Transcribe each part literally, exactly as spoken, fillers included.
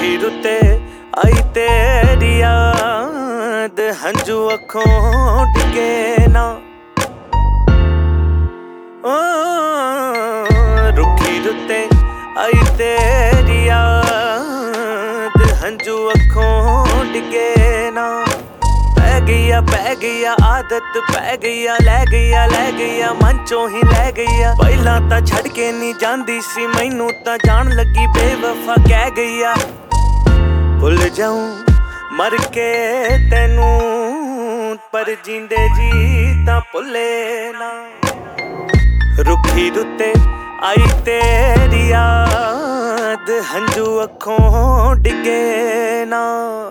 रुखी रुते आई तेरी याद, हंजू अखों डिगे ना। ओ रुखी रुते आई तेरी याद, हंजू अखों डिगे ना। पै गईया पै गईया आदत पै गईया, लै गईया लै गईया मन चों ही लै गईया। पहला तां छड़ के नहीं जांदी सी मैनू, तां जान लगी बेवफा कह गईया। भुल जाऊं मर के तैनू, पर जींदे जी तां भुले ना। रुखी रुते आई तेरी याद, हंजू अखों डिगे ना।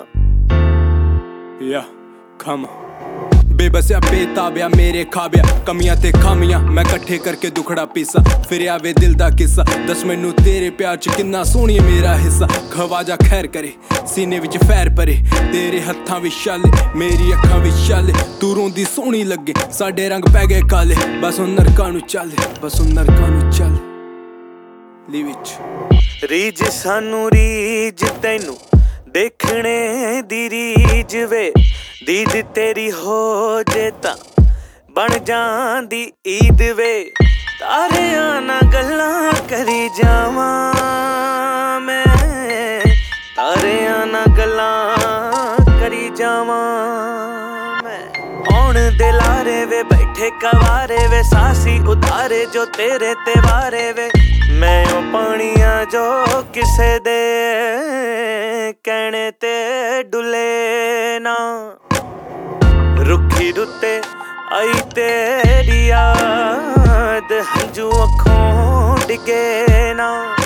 या खम बेबसिया बेताबिया मेरे खाबिया, कमियां ते खामियां मैं कट्ठे करके दुखड़ा पीसा। फिर आवे दिल दा किस्सा, दस मैनू तेरे प्यार च किन्ना सोहनी है मेरा हिस्सा। खवाजा खैर करे सीने विच फैर परे, तेरे हत्थां विच छाले मेरी अखां विच छाले। तू रोंदी सोहनी लगे साडे रंग पै गए काले, बस हुण नरकां नू चल बस हुण नरकां नू चल। ली विच रीज सानू रीज तैनू देखने दी रीज वे, दीद तेरी हो जे तां बन जांदी ईद वे। तारियां नाल गल्लां करी जावां मैं, तारियां नाल गल्लां करी जावां मैं। आउण दे लारे वे बैठे कवारे वे, सासी उतारे जो तेरे ते वारे वे। मैं ओ पानिया जो किसे दे कहने ते डुले ना। रुखी रुते आई तेरी याद, हंजू अखों डिगे ना।